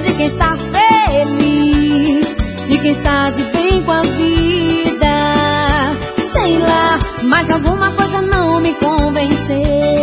de quem está feliz, de quem está de bem com a vida. Sei lá, mas alguma coisa não me convenceu.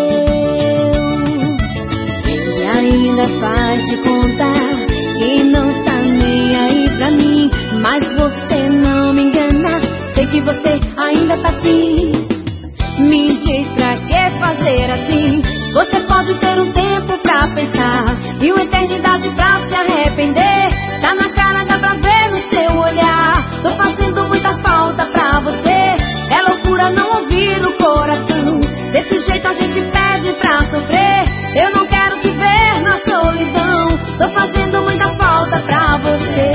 E ainda faz de contar e não está nem aí pra mim. Mas você não me engana, sei que você ainda tá afim. Me diz pra que fazer assim? Você pode ter um tempo pra pensar e uma eternidade pra se arrepender. Tá na cara, dá pra ver no seu olhar. Tô fazendo muita falta pra você. É loucura não ouvir o coração. Desse jeito a gente pede pra sofrer. Eu não quero te ver na solidão. Tô fazendo muita falta pra você.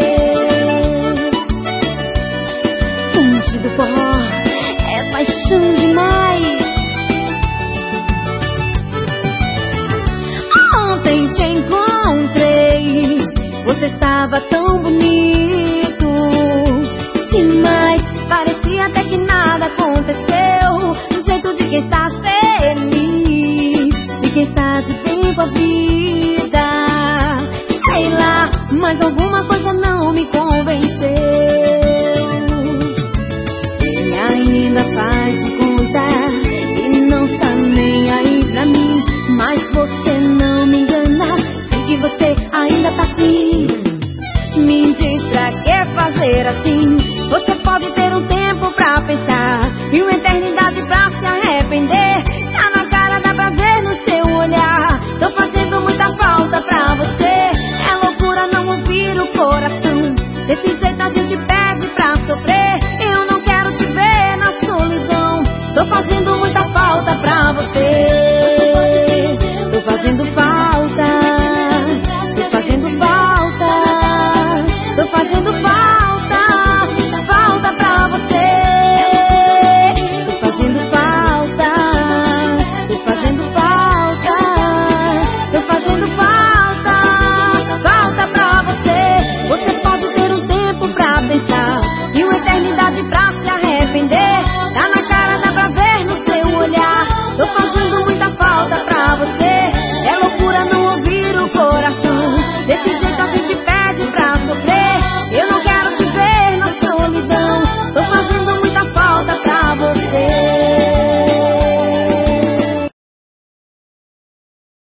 Funde do forró é paixão demais. Ontem te encontrei, você estava tão